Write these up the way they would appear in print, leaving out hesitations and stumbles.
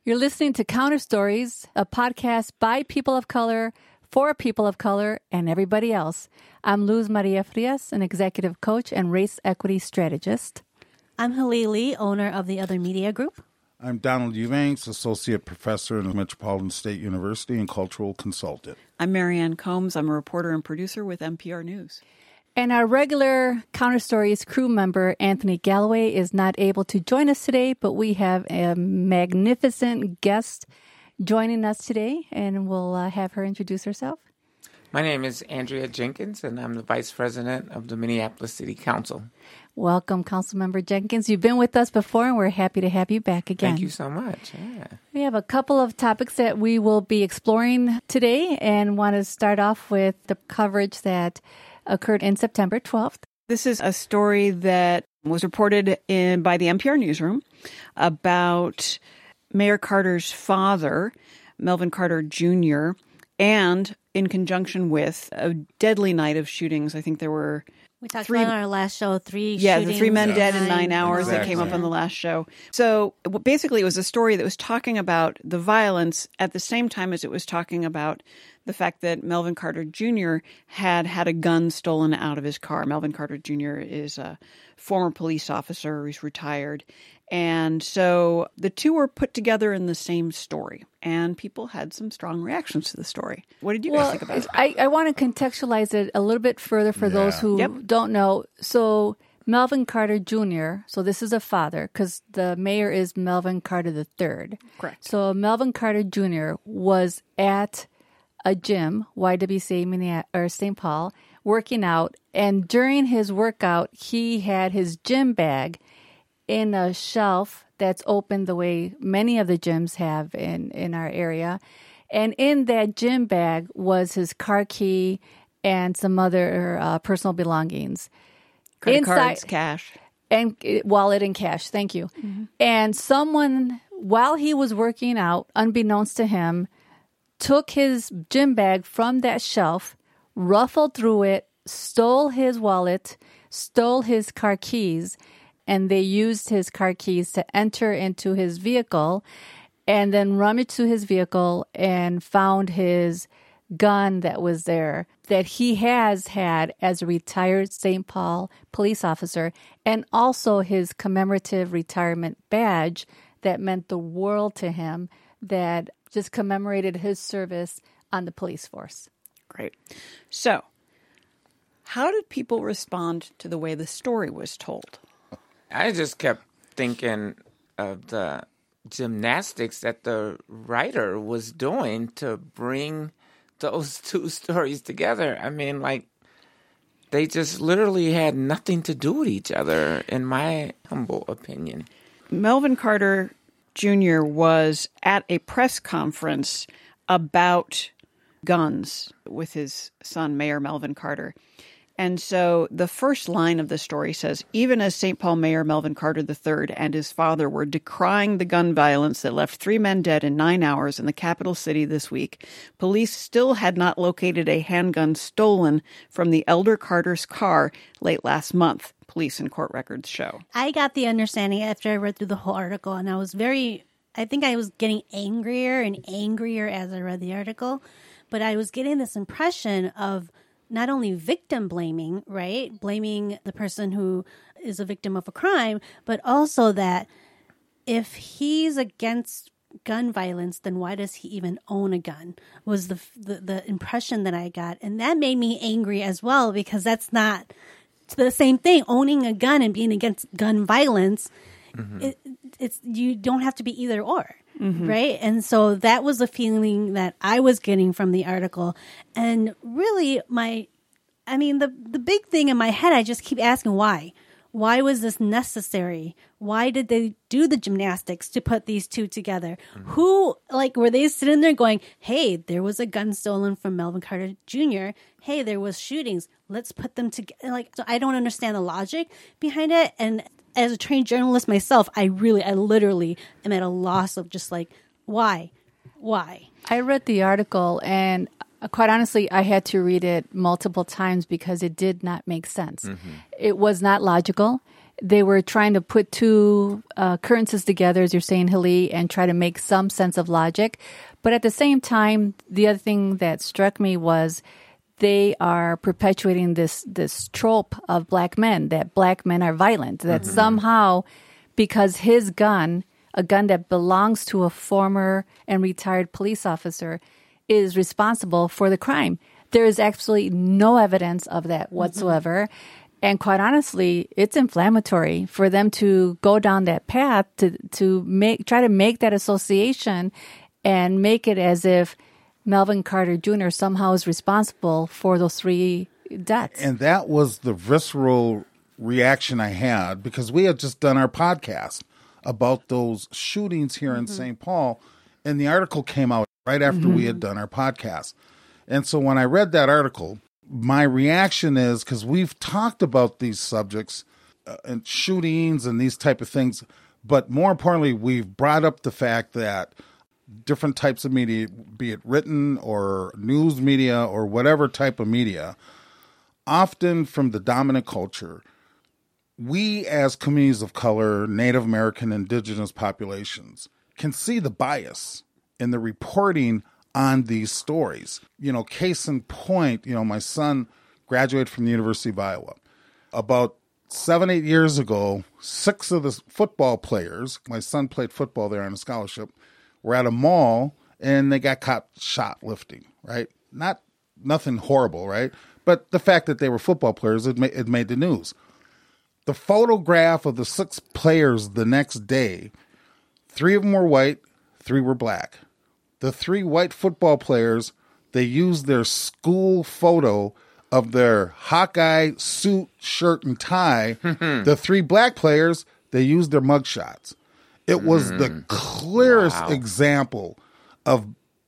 You're listening to Counter Stories, a podcast by people of color, for people of color, and everybody else. I'm Luz Maria Frias, an executive coach and race equity strategist. I'm Halili, owner of the Other Media Group. I'm Donald Eubanks, associate professor in Metropolitan State University and cultural consultant. I'm Marianne Combs. I'm a reporter and producer with NPR News. And our regular Counter Stories crew member, Anthony Galloway, is not able to join us today, but we have a magnificent guest joining us today, and we'll have her introduce herself. My name is Andrea Jenkins, and I'm the Vice President of the Minneapolis City Council. Welcome, Councilmember Jenkins. You've been with us before, and we're happy to have you back again. Thank you so much. Yeah. We have a couple of topics that we will be exploring today, and want to start off with the coverage that occurred in September 12th. This is a story that was reported by the NPR newsroom about Mayor Carter's father, Melvin Carter Jr., and in conjunction with a deadly night of shootings. I think there were We talked about on our last show, the shootings. 3 men dead in 9 hours Exactly. that came up on the last show. So basically it was a story that was talking about the violence at the same time as it was talking about the fact that Melvin Carter Jr. had a gun stolen out of his car. Melvin Carter Jr. is a former police officer. He's retired. And so the two were put together in the same story, and people had some strong reactions to the story. What did you guys think about it? I want to contextualize it a little bit further for those who don't know. So Melvin Carter Jr., so this is a father, because the mayor is Melvin Carter III. Correct. So Melvin Carter Jr. was at a gym, YWCA or St. Paul, working out. And during his workout, he had his gym bag in a shelf that's open the way many of the gyms have in our area. And in that gym bag was his car key and some other personal belongings. Credit cards, cash. And wallet and cash. Thank you. Mm-hmm. And someone, while he was working out, unbeknownst to him, took his gym bag from that shelf, ruffled through it, stole his wallet, stole his car keys, and they used his car keys to enter into his vehicle and then rummaged through his vehicle and found his gun that was there that he has had as a retired St. Paul police officer, and also his commemorative retirement badge that meant the world to him, that just commemorated his service on the police force. Great. So, how did people respond to the way the story was told? I just kept thinking of the gymnastics that the writer was doing to bring those two stories together. I mean, like, they just literally had nothing to do with each other, in my humble opinion. Melvin Carter Jr. was at a press conference about guns with his son, Mayor Melvin Carter. And so the first line of the story says, even as St. Paul Mayor Melvin Carter III and his father were decrying the gun violence that left 3 men dead in 9 hours in the capital city this week, police still had not located a handgun stolen from the elder Carter's car late last month, police and court records show. I got the understanding after I read through the whole article, and I think I was getting angrier and angrier as I read the article, but I was getting this impression of not only victim blaming, right? Blaming the person who is a victim of a crime, but also that if he's against gun violence, then why does he even own a gun? Was the impression that I got. And that made me angry as well, because that's not the same thing. Owning a gun and being against gun violence, it's you don't have to be either or. Mm-hmm. Right. And so that was the feeling that I was getting from the article. And really the big thing in my head, I just keep asking why. Why was this necessary? Why did they do the gymnastics to put these two together? Mm-hmm. Were they sitting there going, hey, there was a gun stolen from Melvin Carter Jr. Hey, there was shootings. Let's put them together. So I don't understand the logic behind it. And as a trained journalist myself, I literally am at a loss of just why? I read the article, and quite honestly, I had to read it multiple times because it did not make sense. Mm-hmm. It was not logical. they were trying to put two occurrences together, as you're saying, Hili, and try to make some sense of logic. But at the same time, the other thing that struck me was they are perpetuating this trope of black men, that black men are violent, that somehow, because his gun, a gun that belongs to a former and retired police officer, is responsible for the crime. There is absolutely no evidence of that whatsoever. And quite honestly, it's inflammatory for them to go down that path to try to make that association and make it as if Melvin Carter Jr. somehow is responsible for those 3 deaths. And that was the visceral reaction I had because we had just done our podcast about those shootings here in St. Paul, and the article came out right after we had done our podcast. And so when I read that article, my reaction is, because we've talked about these subjects and shootings and these type of things, but more importantly, we've brought up the fact that different types of media, be it written or news media or whatever type of media, often from the dominant culture, we as communities of color, Native American, indigenous populations can see the bias in the reporting on these stories. You know, case in point, you know, my son graduated from the University of Iowa. About 7-8 years ago, 6 of the football players, my son played football there on a scholarship, were at a mall and they got caught shoplifting, right? Nothing horrible, right? But the fact that they were football players, it made the news. The photograph of the 6 players the next day, 3 of them were white, 3 were black. The 3 white football players, they used their school photo of their Hawkeye suit, shirt, and tie. The 3 black players, they used their mugshots. It was the clearest example of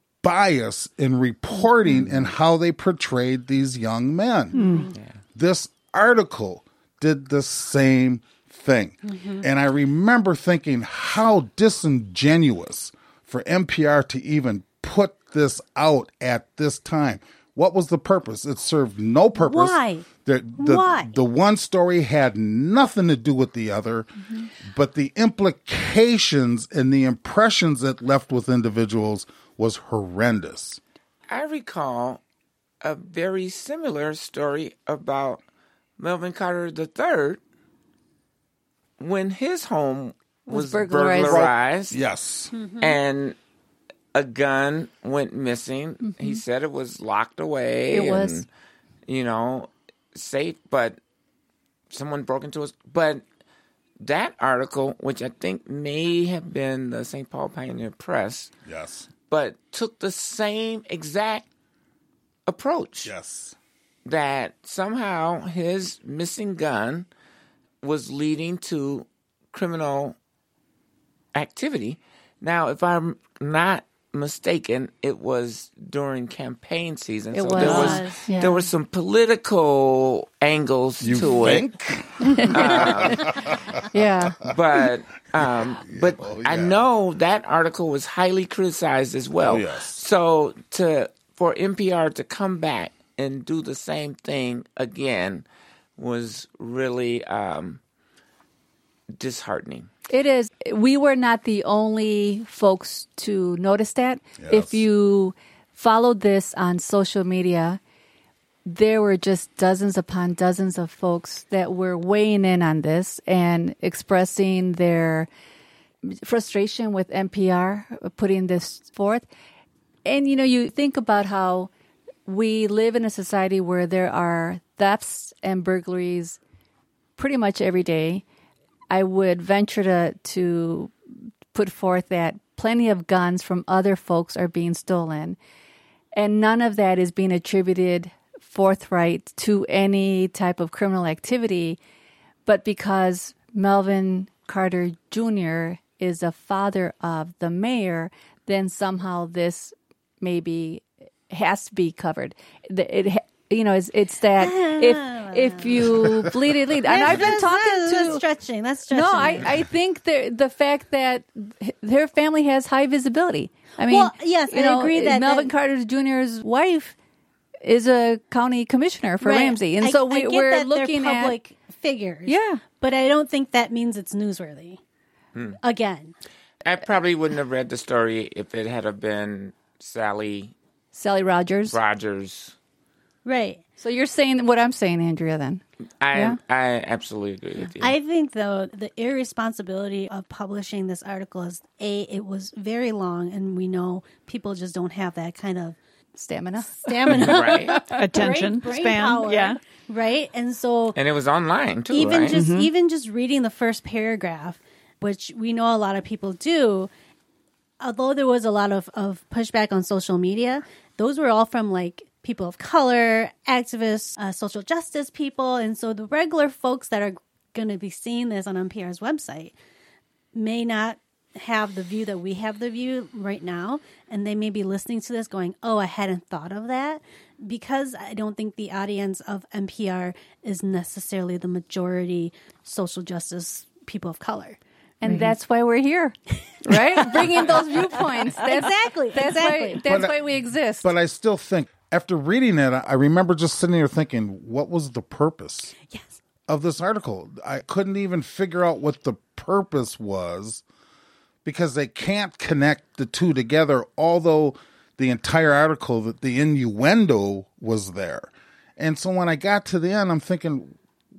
bias in reporting and how they portrayed these young men. This article did the same thing. And I remember thinking how disingenuous for NPR to even put this out at this time. What was the purpose? It served no purpose. Why? Why? The one story had nothing to do with the other, but the implications and the impressions it left with individuals was horrendous. I recall a very similar story about Melvin Carter III when his home was burglarized. Yes. And a gun went missing. He said it was locked away. It was. You know, safe, but someone broke into his... But that article, which I think may have been the St. Paul Pioneer Press... Yes. But took the same exact approach. Yes. That somehow his missing gun was leading to criminal activity. Now, if I'm not mistaken, it was during campaign season. It so was. There were some political angles to it. Yeah. But I know that article was highly criticized as well. Oh, yes. So for NPR to come back and do the same thing again was really disheartening. It is. We were not the only folks to notice that. Yes. If you followed this on social media, there were just dozens upon dozens of folks that were weighing in on this and expressing their frustration with NPR putting this forth. And, you know, you think about how we live in a society where there are thefts and burglaries pretty much every day. I would venture to put forth that plenty of guns from other folks are being stolen. And none of that is being attributed forthright to any type of criminal activity. But because Melvin Carter Jr. is a father of the mayor, then somehow this maybe has to be covered. It's that if you bleed it, lead. And I've been talking to... That's stretching. No, I think the fact that their family has high visibility. I mean, well, yes, I agree that Melvin Carter Jr.'s wife is a county commissioner for Ramsey. And so we're looking at... figures. Yeah. But I don't think that means it's newsworthy. Again. I probably wouldn't have read the story if it had have been Sally Rogers. Rogers. Right. So you're saying what I'm saying, Andrea, then? I absolutely agree with you. I think, though, the irresponsibility of publishing this article is, it was very long, and we know people just don't have that kind of Stamina. right. Attention brain span. power, Yeah. right? And so And it was online too, even right? just reading the first paragraph, which we know a lot of people do, although there was a lot of pushback on social media, those were all from like people of color, activists, social justice people. And so the regular folks that are going to be seeing this on NPR's website may not have the view that we have the view right now. And they may be listening to this going, oh, I hadn't thought of that. Because I don't think the audience of NPR is necessarily the majority social justice people of color. And that's why we're here, right? Bringing those viewpoints. Exactly. That's why we exist. But I still think, after reading it, I remember just sitting there thinking, what was the purpose Yes. of this article? I couldn't even figure out what the purpose was because they can't connect the two together, although the entire article, that the innuendo was there. And so when I got to the end, I'm thinking,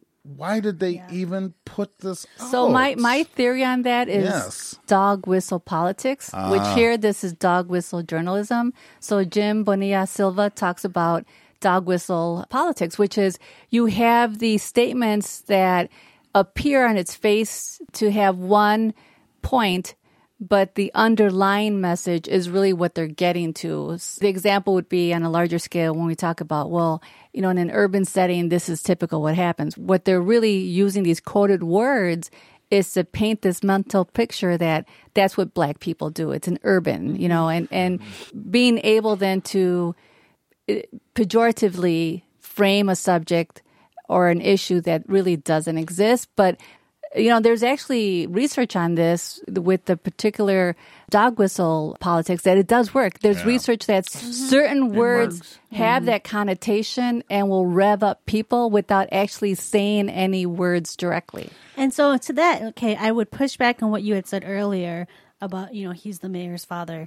why did they even put this So out? my theory on that is Yes. dog whistle politics, which here this is dog whistle journalism. So Jim Bonilla Silva talks about dog whistle politics, which is you have the statements that appear on its face to have one point, but the underlying message is really what they're getting to. The example would be on a larger scale when we talk about, well, you know, in an urban setting, this is typical what happens. What they're really using these quoted words is to paint this mental picture that that's what Black people do. It's an urban, you know, and being able then to pejoratively frame a subject or an issue that really doesn't exist. But you know, there's actually research on this with the particular dog whistle politics that it does work. There's research that certain words have that connotation and will rev up people without actually saying any words directly. And so to that, okay, I would push back on what you had said earlier about, you know, he's the mayor's father.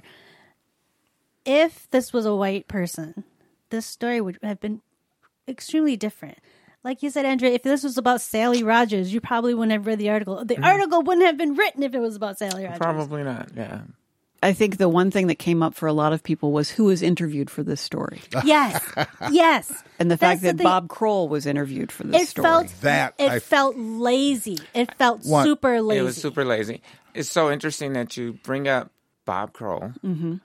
If this was a white person, this story would have been extremely different. Like you said, Andrea, if this was about Sally Rogers, you probably wouldn't have read the article. The article wouldn't have been written if it was about Sally Rogers. Probably not, yeah. I think the one thing that came up for a lot of people was who was interviewed for this story. Yes. Yes. And the fact That's that thing. Bob Kroll was interviewed for this story. It felt lazy. It felt What? super lazy. It was super lazy. It's so interesting that you bring up Bob Kroll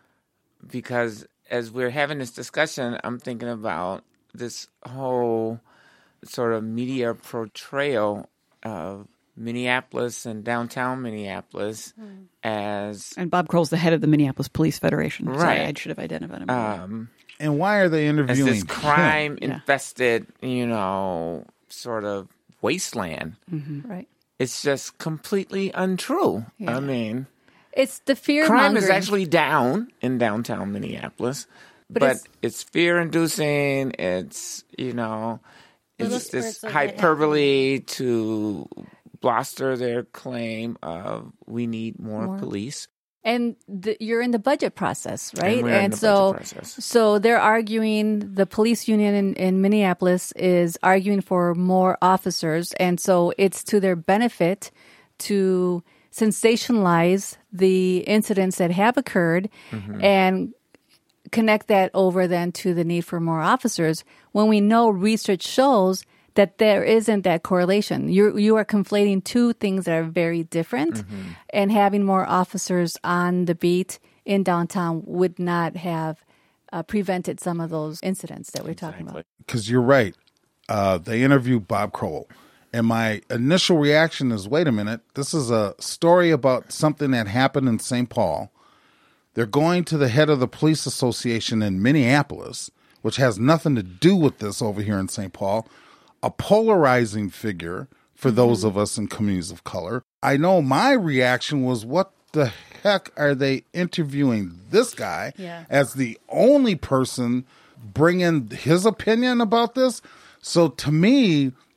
because as we're having this discussion, I'm thinking about this whole sort of media portrayal of Minneapolis and downtown Minneapolis as... And Bob Kroll's the head of the Minneapolis Police Federation. Sorry, Right. I should have identified him. And why are they as interviewing this him? crime-infested, you know, sort of wasteland. Right. It's just completely untrue. I mean, It's the fear crime is mongering. actually down in downtown Minneapolis, but it's fear-inducing. It's, you know, it's Those this words are hyperbole to bluster their claim of we need more police. And you're in the budget process, right? And we're in the so, budget process. so they're arguing. The police union in Minneapolis is arguing for more officers, and so it's to their benefit to sensationalize the incidents that have occurred and connect that over then to the need for more officers. When we know research shows that there isn't that correlation. You are conflating two things that are very different, and having more officers on the beat in downtown would not have prevented some of those incidents that we're talking about. Because you're right. They interviewed Bob Kroll. And my initial reaction is, wait a minute, this is a story about something that happened in St. Paul. They're going to the head of the police association in Minneapolis, which has nothing to do with this over here in St. Paul, a polarizing figure for those of us in communities of color. I know my reaction was, what the heck are they interviewing this guy as the only person bringing his opinion about this? So to me,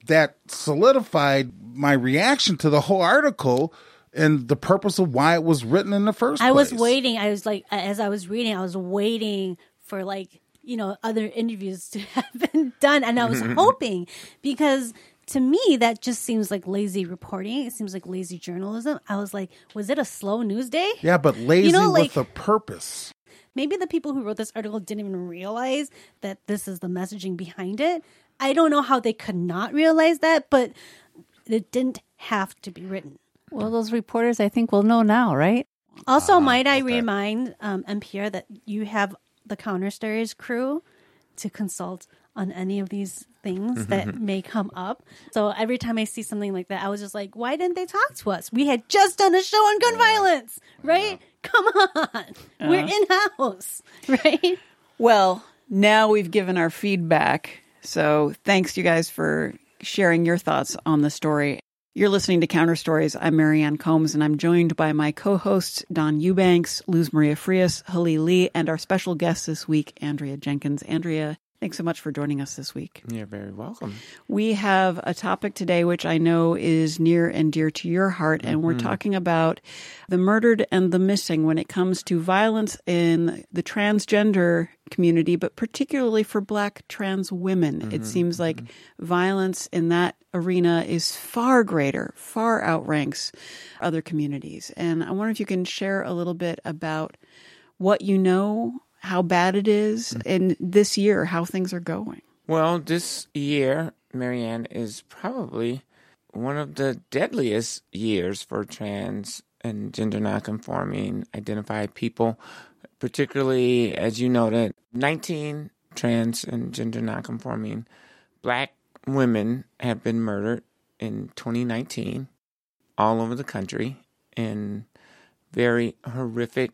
that solidified my reaction to the whole article and the purpose of why it was written in the first place. I was waiting. I was like, as I was reading, I was waiting for other interviews to have been done. And I was hoping, because to me, that just seems like lazy reporting. It seems like lazy journalism. I was like, was it a slow news day? Yeah, but lazy with a purpose. Maybe the people who wrote this article didn't even realize that this is the messaging behind it. I don't know how they could not realize that, but it didn't have to be written. Well, those reporters, I think, will know now, right? Also, might I remind NPR that you have the Counter Stories crew to consult on any of these things that may come up. So every time I see something like that, I was just like, why didn't they talk to us? We had just done a show on gun violence, right? Come on. We're in-house, right? Well, now we've given our feedback. So thanks, you guys, for sharing your thoughts on the story. You're listening to Counter Stories. I'm Marianne Combs, and I'm joined by my co-hosts, Don Eubanks, Luz Maria Frias, Halil Lee, and our special guest this week, Andrea Jenkins. Andrea, thanks so much for joining us this week. You're very welcome. We have a topic today which I know is near and dear to your heart, and we're talking about the murdered and the missing when it comes to violence in the transgender community, but particularly for Black trans women. It seems like violence in that arena is far greater, far outranks other communities. And I wonder if you can share a little bit about what you know, how bad it is, and this year, how things are going. Well, this year, Marianne, is probably one of the deadliest years for trans and gender nonconforming identified people, particularly, as you noted, 19 trans and gender nonconforming Black women have been murdered in 2019 all over the country in very horrific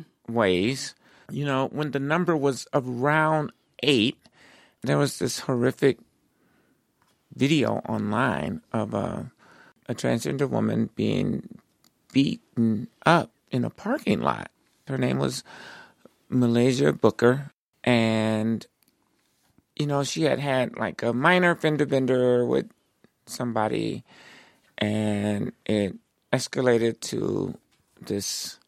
ways. You know, when the number was around 8, there was this horrific video online of a transgender woman being beaten up in a parking lot. Her name was Malaysia Booker, and, you know, she had like a minor fender bender with somebody, and it escalated to this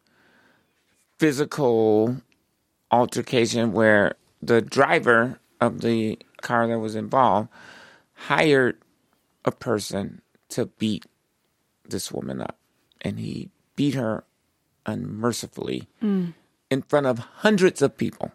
physical altercation where the driver of the car that was involved hired a person to beat this woman up. And he beat her unmercifully in front of hundreds of people.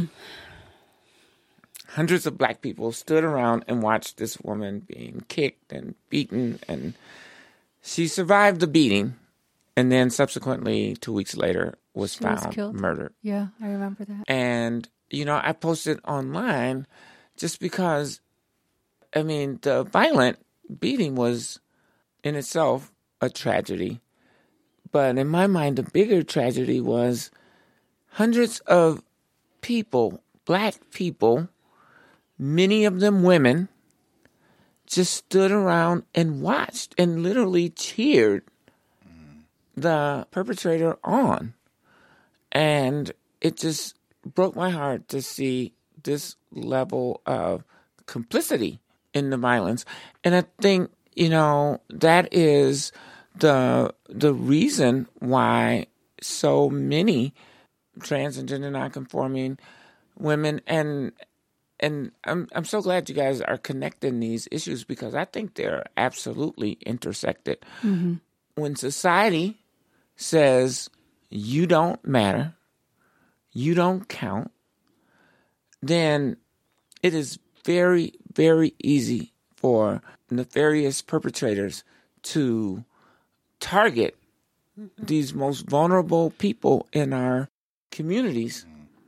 Hundreds of Black people stood around and watched this woman being kicked and beaten. And she survived the beating. And then subsequently, 2 weeks later, was found murdered. Yeah, I remember that. And, you know, I posted online just because, I mean, the violent beating was in itself a tragedy. But in my mind, the bigger tragedy was hundreds of people, Black people, many of them women, just stood around and watched and literally cheered the perpetrator on. And it just broke my heart to see this level of complicity in the violence. And I think, you know, that is the reason why so many trans and gender nonconforming women and I'm so glad you guys are connecting these issues, because I think they're absolutely intersected. When society says you don't matter, you don't count, then it is very, very easy for nefarious perpetrators to target these most vulnerable people in our communities.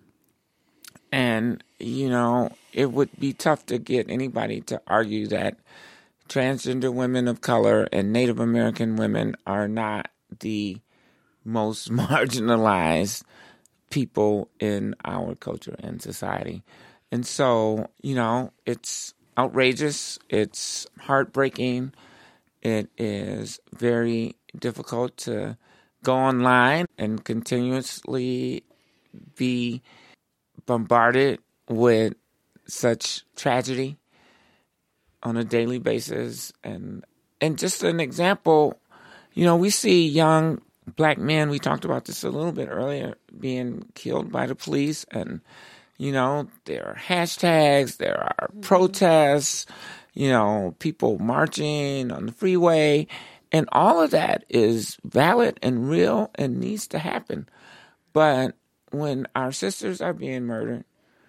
And, you know, it would be tough to get anybody to argue that transgender women of color and Native American women are not the most marginalized people in our culture and society. And so, you know, it's outrageous. It's heartbreaking. It is very difficult to go online and continuously be bombarded with such tragedy. on a daily basis. And just an example, we see young Black men, we talked about this a little bit earlier, being killed by the police. And, there are hashtags, there are protests, people marching on the freeway. And all of that is valid and real and needs to happen. But when our sisters are being murdered,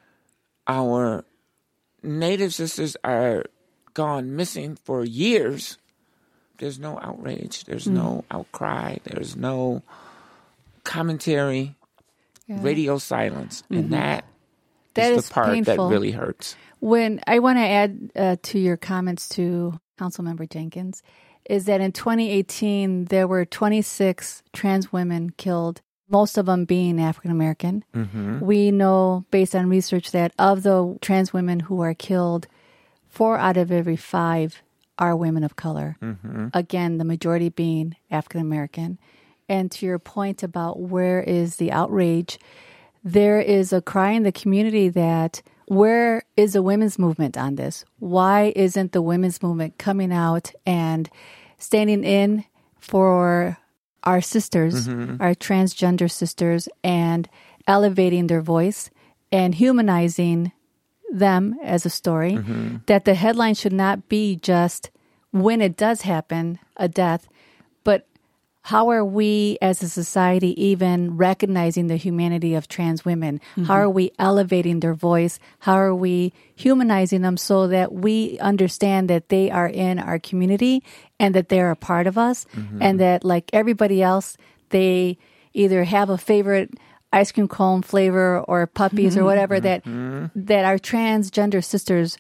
our Native sisters are gone missing for years, there's no outrage, there's no outcry, there's no commentary, radio silence. And that is the part painful. that really hurts. When I want to add to your comments to Councilmember Jenkins, is that in 2018, there were 26 trans women killed, most of them being African American. We know, based on research, that of the trans women who are killed, 4 out of every 5 are women of color. Again, the majority being African American. And to your point about where is the outrage, there is a cry in the community that where is the women's movement on this? Why isn't the women's movement coming out and standing in for our sisters, our transgender sisters, and elevating their voice and humanizing them as a story? That the headline should not be just when it does happen, a death, but how are we as a society even recognizing the humanity of trans women? How are we elevating their voice? How are we humanizing them so that we understand that they are in our community and that they're a part of us, and that, like everybody else, they either have a favorite ice cream cone flavor or puppies or whatever, that our transgender sisters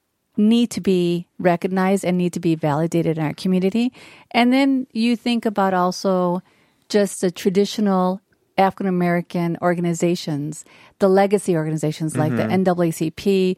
need to be recognized and need to be validated in our community. And then you think about also just the traditional African American organizations, the legacy organizations like the NAACP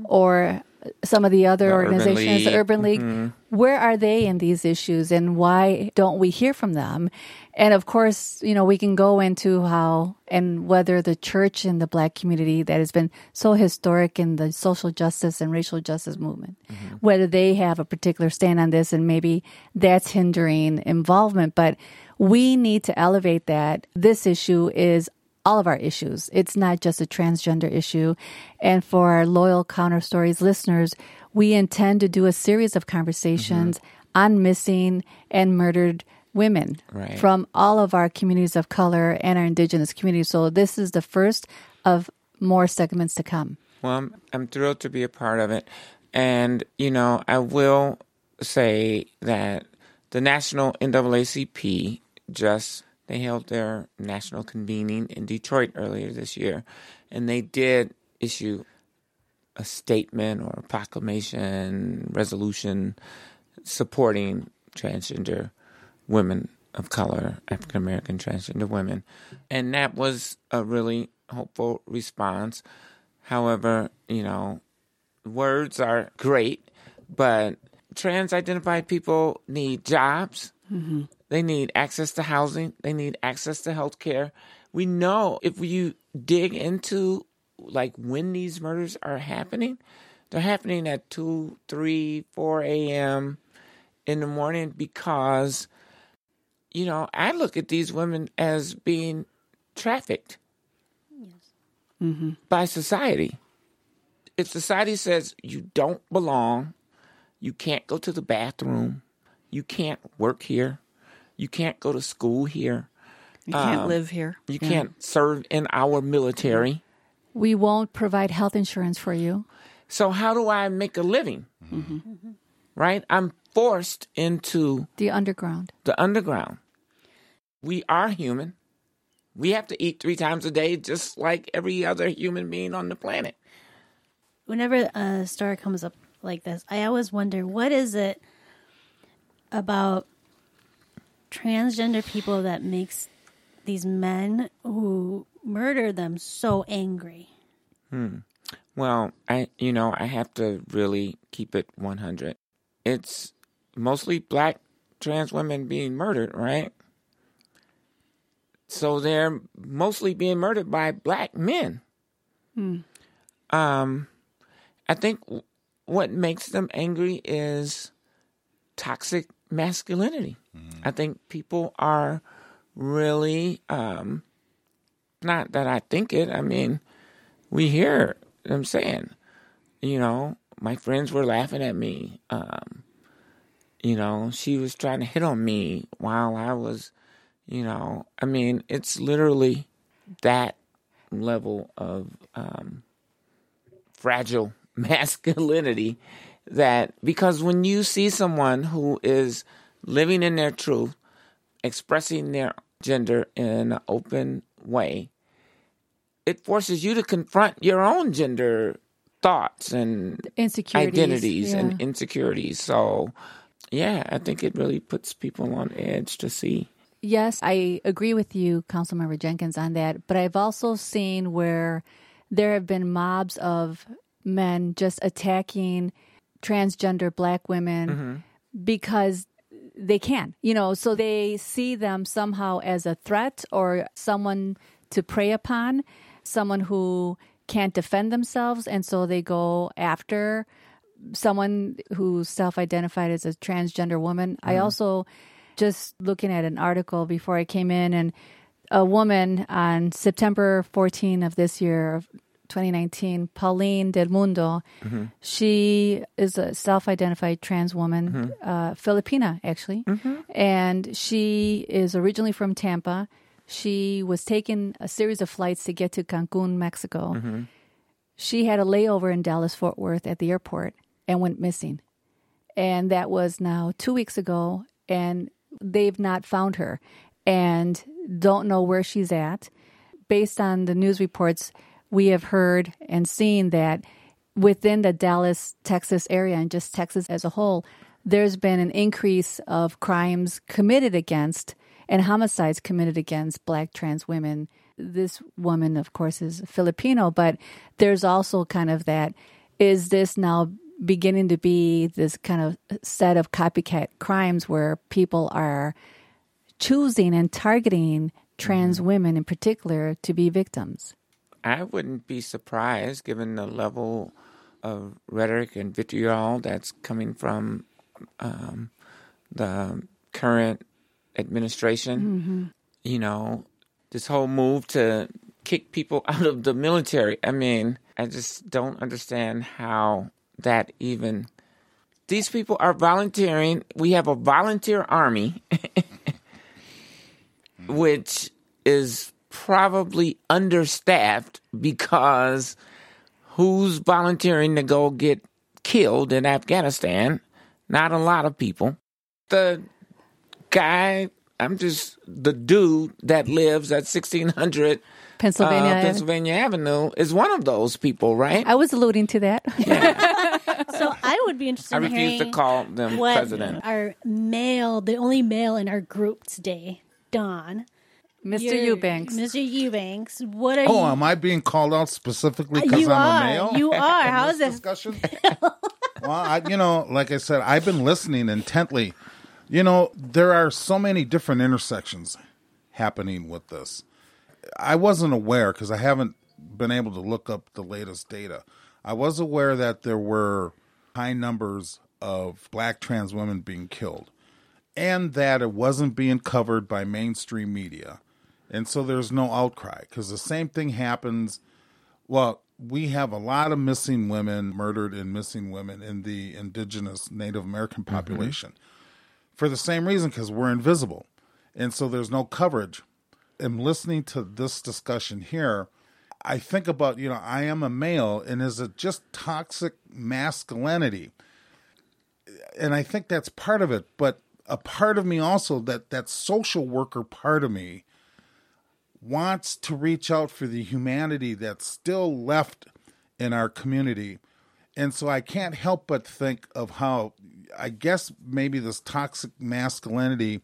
or some of the other organizations, the Urban League. Where are they in these issues, and why don't we hear from them? And of course, we can go into how and whether the church in the Black community that has been so historic in the social justice and racial justice movement, whether they have a particular stand on this, and maybe that's hindering involvement. But we need to elevate that this issue is all of our issues. It's not just a transgender issue. And for our loyal Counter Stories listeners, we intend to do a series of conversations on missing and murdered women from all of our communities of color and our Indigenous communities. So this is the first of more segments to come. Well, I'm thrilled to be a part of it. And, I will say that the National NAACP they held their national convening in Detroit earlier this year, and they did issue a statement or a proclamation, resolution supporting transgender women of color, African American transgender women. And that was a really hopeful response. However, words are great, but trans-identified people need jobs. They need access to housing. They need access to health care. We know if you dig into when these murders are happening, they're happening at 2, 3, 4 a.m. in the morning because, I look at these women as being trafficked by society. If society says you don't belong, you can't go to the bathroom, you can't work here, you can't go to school here. You can't live here. You can't serve in our military. We won't provide health insurance for you. So how do I make a living? Right? I'm forced into the underground. We are human. We have to eat 3 times a day just like every other human being on the planet. Whenever a story comes up like this, I always wonder, what is it about transgender people that makes these men who murder them so angry? Well, I have to really keep it 100. It's mostly Black trans women being murdered, right? So they're mostly being murdered by Black men. I think what makes them angry is toxic masculinity. I think people are really, not that I think it, I mean, we hear them saying, my friends were laughing at me. She was trying to hit on me while I was, it's literally that level of fragile masculinity that, because when you see someone who is living in their truth, expressing their gender in an open way, it forces you to confront your own gender thoughts and Insecurities, identities yeah. and insecurities. So, yeah, I think it really puts people on edge to see. Yes, I agree with you, Councilmember Jenkins, on that. But I've also seen where there have been mobs of men just attacking transgender Black women because they can, so they see them somehow as a threat or someone to prey upon, someone who can't defend themselves. And so they go after someone who's self-identified as a transgender woman. I also just looking at an article before I came in, and a woman on September 14 of this year, of 2019, Pauline Del Mundo, she is a self-identified trans woman, Filipina, actually. And she is originally from Tampa. She was taking a series of flights to get to Cancun, Mexico. She had a layover in Dallas-Fort Worth at the airport and went missing. And that was now 2 weeks ago, and they've not found her and don't know where she's at. Based on the news reports, we have heard and seen that within the Dallas, Texas area, and just Texas as a whole, there's been an increase of crimes committed against and homicides committed against Black trans women. This woman, of course, is Filipino, but there's also kind of that, is this now beginning to be this kind of set of copycat crimes where people are choosing and targeting trans women in particular to be victims? I wouldn't be surprised, given the level of rhetoric and vitriol that's coming from the current administration. This whole move to kick people out of the military. I mean, I just don't understand how that even... These people are volunteering. We have a volunteer army, which is probably understaffed, because who's volunteering to go get killed in Afghanistan? Not a lot of people. The guy, the dude that lives at 1600 Pennsylvania Avenue is one of those people, right? I was alluding to that. So I would be interested I in hearing refuse to call them what president. our male, the only male in our group today, Don. Mr. Eubanks. Mr. Eubanks, what are you? Oh, am I being called out specifically because You I'm are. a male? You are. in How this is this? discussion? Well, like I said, I've been listening intently. There are so many different intersections happening with this. I wasn't aware, because I haven't been able to look up the latest data. I was aware that there were high numbers of Black trans women being killed, and that it wasn't being covered by mainstream media. And so there's no outcry, because the same thing happens. Well, we have a lot of missing women, murdered and missing women in the indigenous Native American population for the same reason, because we're invisible. And so there's no coverage. And listening to this discussion here, I think about, I am a male, and is it just toxic masculinity? And I think that's part of it. But a part of me also, that social worker part of me, wants to reach out for the humanity that's still left in our community. And so I can't help but think of how, I guess maybe this toxic masculinity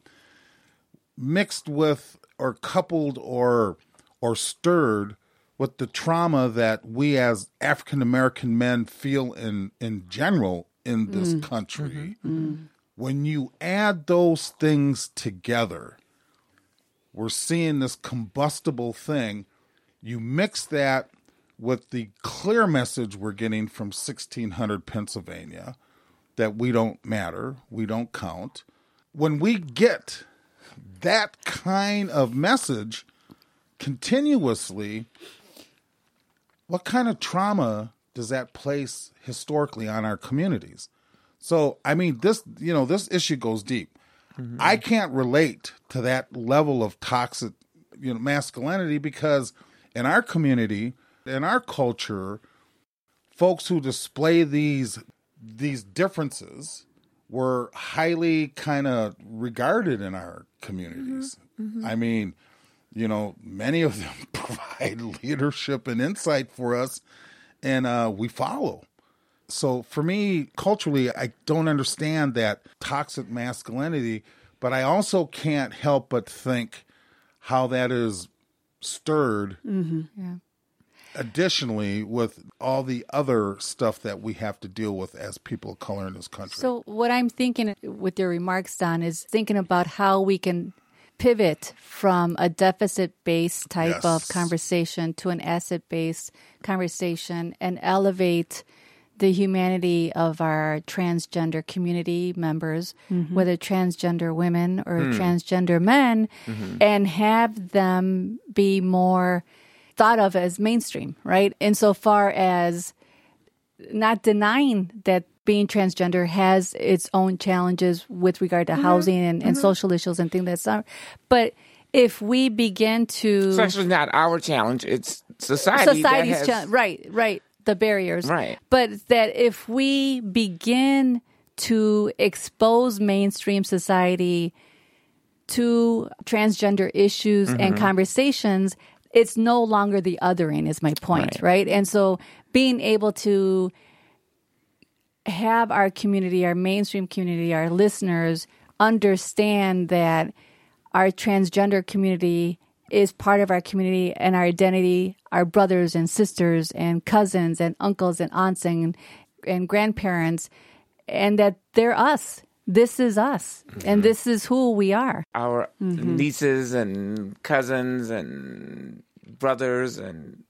mixed with or coupled or stirred with the trauma that we as African American men feel in general in this country. When you add those things together, we're seeing this combustible thing. You mix that with the clear message we're getting from 1600 Pennsylvania that we don't matter, we don't count. When we get that kind of message continuously, what kind of trauma does that place historically on our communities? So, I mean, this issue goes deep. Mm-hmm. I can't relate to that level of toxic, masculinity, because in our community, in our culture, folks who display these differences were highly kind of regarded in our communities. Mm-hmm. I mean, many of them provide leadership and insight for us, and we follow. So for me, culturally, I don't understand that toxic masculinity, but I also can't help but think how that is stirred additionally with all the other stuff that we have to deal with as people of color in this country. So what I'm thinking with your remarks, Don, is thinking about how we can pivot from a deficit-based type of conversation to an asset-based conversation and elevate the humanity of our transgender community members, whether transgender women or transgender men, and have them be more thought of as mainstream, right? Insofar as not denying that being transgender has its own challenges with regard to housing and social issues and things that's not. But if we begin to... It's actually not our challenge. It's society's challenge. Right. The barriers. Right. But that if we begin to expose mainstream society to transgender issues and conversations, it's no longer the othering is my point, right? And so being able to have our community, our mainstream community, our listeners understand that our transgender community is part of our community and our identity, our brothers and sisters and cousins and uncles and aunts and grandparents, and that they're us. This is us, and this is who we are. Our nieces and cousins and brothers and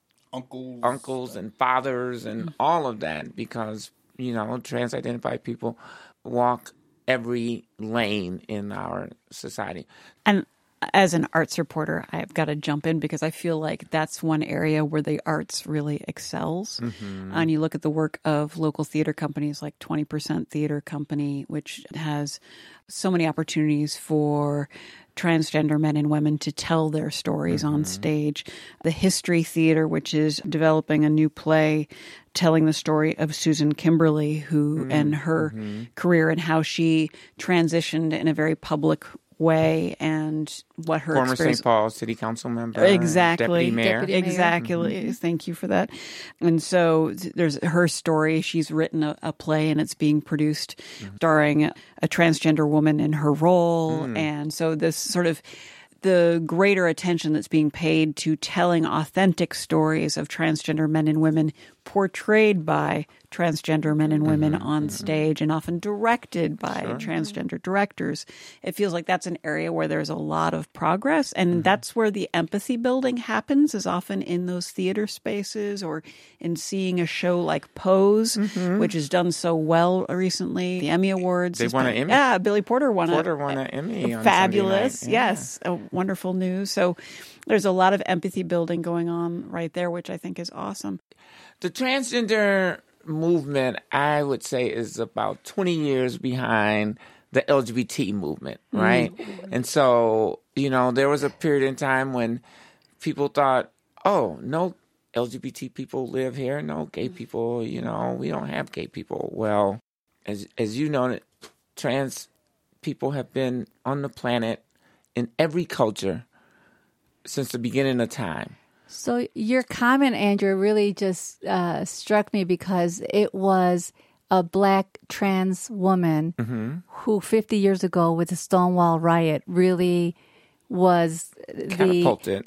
uncles and fathers and all of that, because, trans-identified people walk every lane in our society. And as an arts reporter, I've got to jump in because I feel like that's one area where the arts really excels. And you look at the work of local theater companies like 20% Theater Company, which has so many opportunities for transgender men and women to tell their stories on stage. The History Theater, which is developing a new play telling the story of Susan Kimberly, who and her career and how she transitioned in a very public way and what her former experience. St. Paul City Council member, exactly, deputy mayor. Exactly. Thank you for that. And so there's her story. She's written a play and it's being produced starring a transgender woman in her role. And so this sort of the greater attention that's being paid to telling authentic stories of transgender men and women portrayed by transgender men and women on stage and often directed by transgender directors. It feels like that's an area where there's a lot of progress, and that's where the empathy building happens, is often in those theater spaces or in seeing a show like Pose, which has done so well recently. The Emmy Awards. They won an Emmy. Yeah, Billy Porter won an Emmy on fabulous. Sunday night. Yes, a wonderful news. So there's a lot of empathy building going on right there, which I think is awesome. The transgender movement, I would say, is about 20 years behind the LGBT movement, right? And so, there was a period in time when people thought, oh, no LGBT people live here, no gay people, we don't have gay people. Well, as you know, trans people have been on the planet in every culture since the beginning of time. So your comment, Andrew, really just struck me because it was a Black trans woman who 50 years ago with the Stonewall riot really was catapulted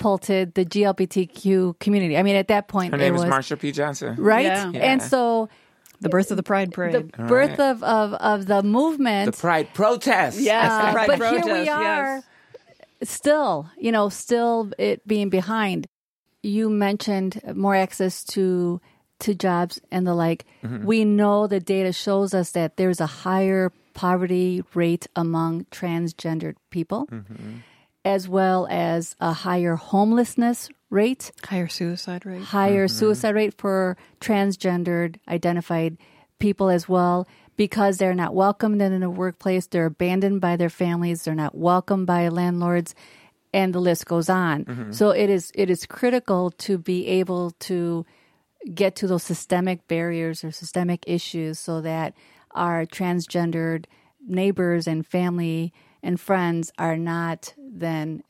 the GLBTQ community. I mean, at that point, her name is Marsha P. Johnson. Right? Yeah. And so the birth of the Pride Parade. The birth of the movement. The Pride protest. Yes, the Pride but protest, here we are. yes. Still it being behind. you mentioned more access to jobs and the like. We know the data shows us that there's a higher poverty rate among transgendered people, as well as a higher homelessness rate, Higher suicide rate. higher suicide rate for transgendered identified people as well, because they're not welcomed in a workplace, they're abandoned by their families, they're not welcomed by landlords, and the list goes on. So it is critical to be able to get to those systemic barriers or systemic issues so that our transgendered neighbors and family and friends are not then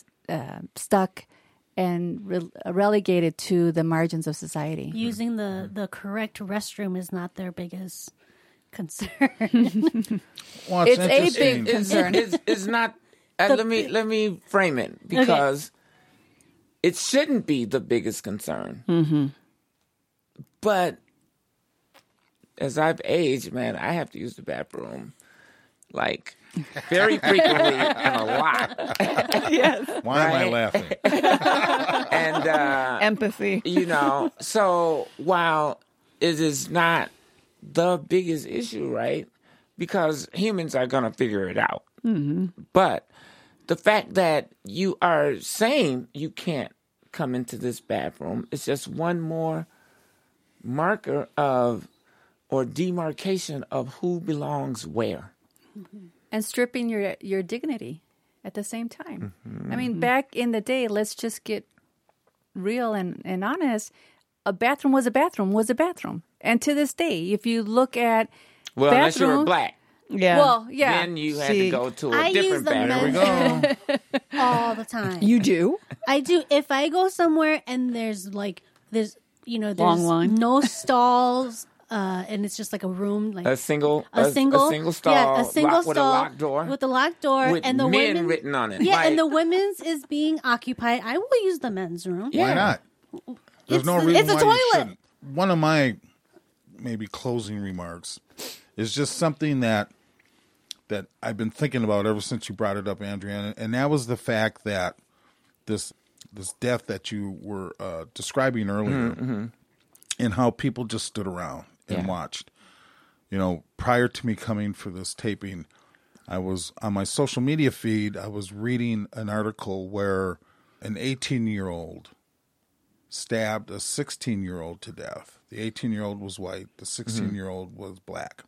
stuck and relegated to the margins of society. Using the correct restroom is not their biggest concern. Well, It's a interesting. big concern. It's not. Let me frame it, because it shouldn't be the biggest concern. But as I've aged, man, I have to use the bathroom like very frequently and a lot. Yes. Why am I laughing? And Empathy. So while it is not the biggest issue, right? Because humans are going to figure it out. But the fact that you are saying you can't come into this bathroom is just one more marker of or demarcation of who belongs where. And stripping your dignity at the same time. I mean, back in the day, let's just get real and honest. A bathroom was a bathroom was a bathroom. And to this day, if you look at Well, unless you were bathrooms- black. Yeah. Well, yeah. Then you had See, to go to a I use different the bathroom. men's Go. all the time. you do? I do. If I go somewhere and there's there's Long line. no stalls, and it's just like a room, like A single stall, yeah, a single locked stall with a locked door, with a locked door, with and the men women written on it. Yeah, Like, and the women's is being occupied. I will use the men's room. Yeah. Why not? There's no reason it's a why you toilet. shouldn't. One of my maybe closing remarks is just something that I've been thinking about ever since you brought it up, Andrea, and that was the fact that this death that you were describing earlier, and how people just stood around and watched. Prior to me coming for this taping, I was on my social media feed. I was reading an article where an 18-year-old stabbed a 16-year-old to death. The 18-year-old was white. The 16-year-old was black.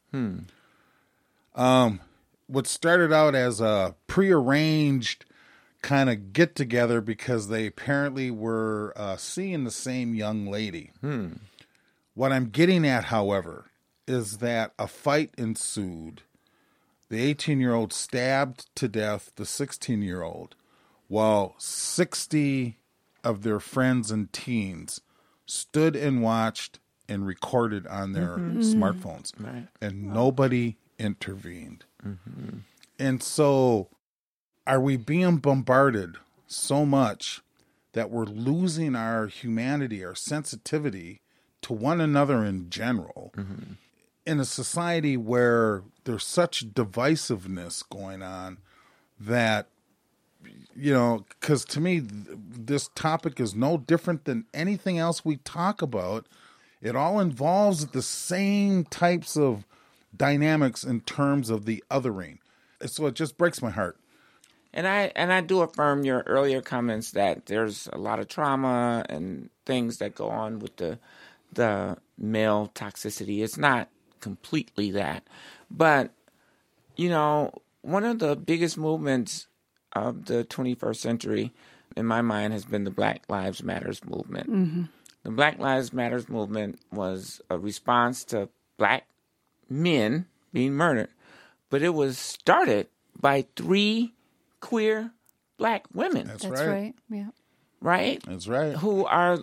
What started out as a prearranged kind of get-together because they apparently were seeing the same young lady. What I'm getting at, however, is that a fight ensued. The 18-year-old stabbed to death the 16-year-old, while 60 of their friends and teens stood and watched and recorded on their smartphones. Right. And nobody intervened. And so are we being bombarded so much that we're losing our humanity, our sensitivity to one another in general, in a society where there's such divisiveness going on that, because to me, this topic is no different than anything else we talk about. It all involves the same types of dynamics in terms of the othering. So it just breaks my heart. And I do affirm your earlier comments that there's a lot of trauma and things that go on with the male toxicity. It's not completely that. But, one of the biggest movements of the 21st century, in my mind, has been the Black Lives Matters movement. The Black Lives Matters movement was a response to black men being murdered. But it was started by 3 queer black women. That's That's right. Yeah. Right? That's right. Who are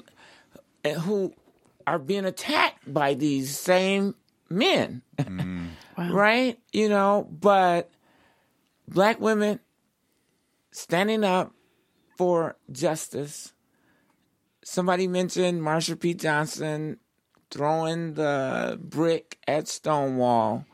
being attacked by these same men. Wow. Right? But black women standing up for justice. Somebody mentioned Marsha P. Johnson throwing the brick at Stonewall.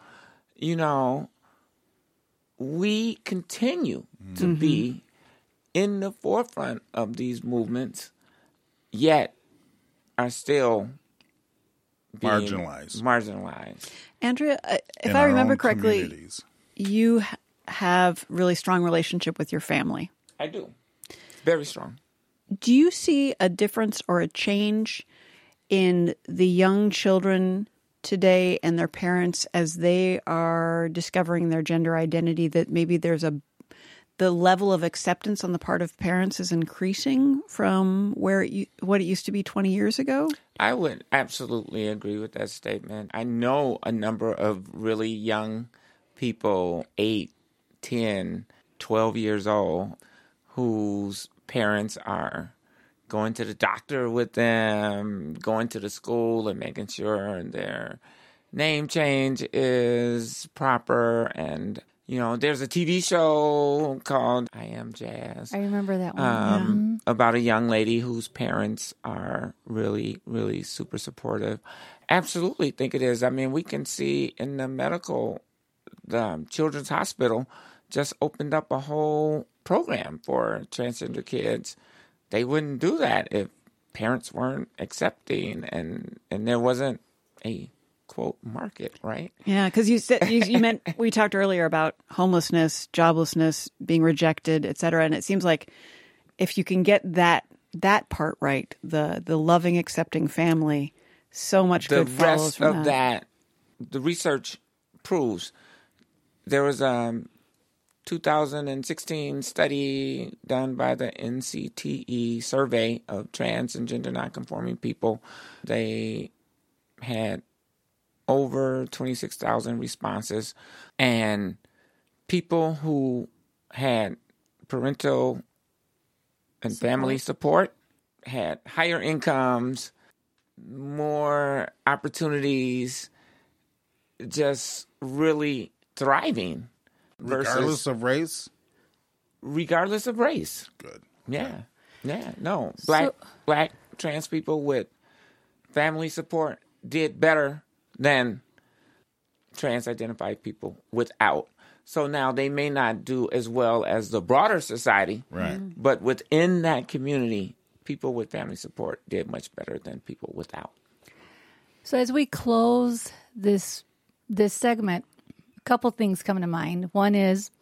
We continue to be in the forefront of these movements yet are still being marginalized. Andrea, if in I our remember own correctly, communities. you have really strong relationship with your family. I do. Very strong. Do you see a difference or a change in the young children today and their parents as they are discovering their gender identity, that maybe the level of acceptance on the part of parents is increasing from what it used to be 20 years ago? I would absolutely agree with that statement. I know a number of really young people, 8, 10, 12 years old, whose parents are going to the doctor with them, going to the school and making sure their name change is proper. And, there's a TV show called I Am Jazz. I remember that one. About a young lady whose parents are really, really super supportive. Absolutely think it is. I mean, we can see in the Children's Hospital just opened up a whole program for transgender kids. They wouldn't do that if parents weren't accepting and there wasn't a quote market, right? Yeah, because you said you meant we talked earlier about homelessness, joblessness, being rejected, et cetera, and it seems like if you can get that part right, the loving, accepting family, so much good follows from of that. The research proves there was 2016 study done by the NCTE survey of trans and gender nonconforming people. They had over 26,000 responses, and people who had parental and family support had higher incomes, more opportunities, just really thriving. Regardless of race? Regardless of race. Good. Yeah. Yeah. No. Black trans people with family support did better than trans identified people without. So now they may not do as well as the broader society. Right. But within that community, people with family support did much better than people without. So as we close this segment, a couple things come to mind. One is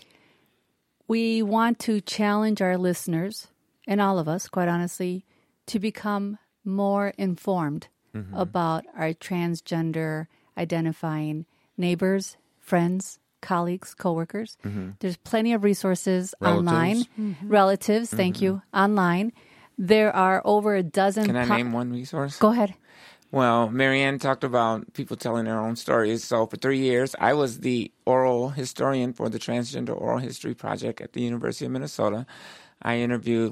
we want to challenge our listeners, and all of us, quite honestly, to become more informed about our transgender identifying neighbors, friends, colleagues, coworkers. There's plenty of resources online. Relatives, thank you, online. There are over a dozen. Can I name one resource? Go ahead. Well, Marianne talked about people telling their own stories. So for 3 years, I was the oral historian for the Transgender Oral History Project at the University of Minnesota. I interviewed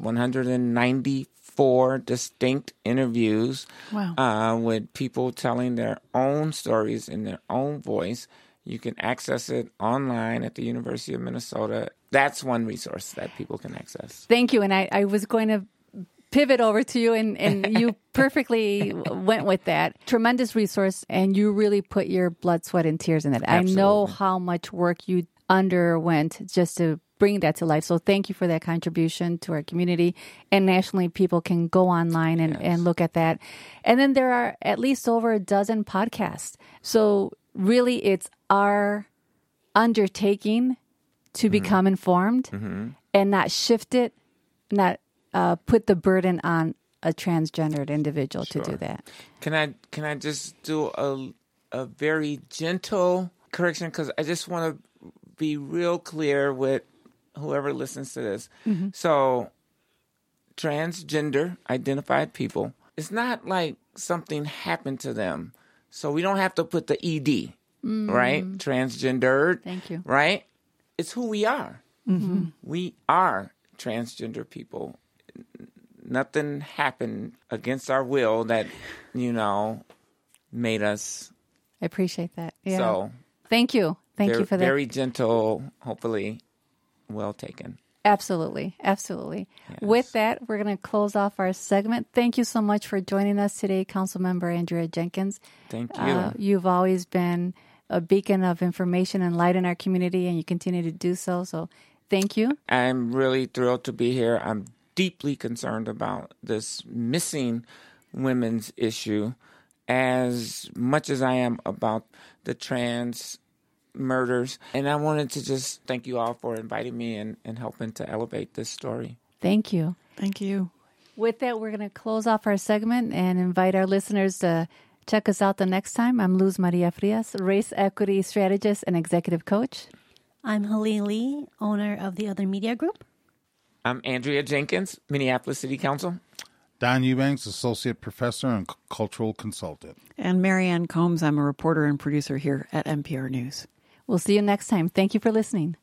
194 distinct interviews with people telling their own stories in their own voice. You can access it online at the University of Minnesota. That's one resource that people can access. Thank you. And I was going to pivot over to you, and you perfectly went with that. Tremendous resource, and you really put your blood, sweat, and tears in it. Absolutely. I know how much work you underwent just to bring that to life. So thank you for that contribution to our community. And nationally, people can go online and look at that. And then there are at least over a dozen podcasts. So really, it's our undertaking to become informed and not shift it, not put the burden on a transgendered individual to do that. Can I just do a very gentle correction, because I just want to be real clear with whoever listens to this. So transgender identified people, it's not like something happened to them. So we don't have to put the ED, right? Transgendered. Thank you. Right? It's who we are. We are transgender people. Nothing happened against our will that, made us. I appreciate that. Yeah. So thank you. Thank you for that. Very gentle, hopefully well taken. Absolutely. Absolutely. Yes. With that, we're going to close off our segment. Thank you so much for joining us today, Councilmember Andrea Jenkins. Thank you. You've always been a beacon of information and light in our community, and you continue to do so. So thank you. I'm really thrilled to be here. I'm deeply concerned about this missing women's issue as much as I am about the trans murders. And I wanted to just thank you all for inviting me and helping to elevate this story. Thank you. Thank you. With that, we're going to close off our segment and invite our listeners to check us out the next time. I'm Luz Maria Frias, race equity strategist and executive coach. I'm Helene Lee, owner of the Other Media Group. I'm Andrea Jenkins, Minneapolis City Council. Don Eubanks, associate professor and cultural consultant. And Marianne Combs, I'm a reporter and producer here at NPR News. We'll see you next time. Thank you for listening.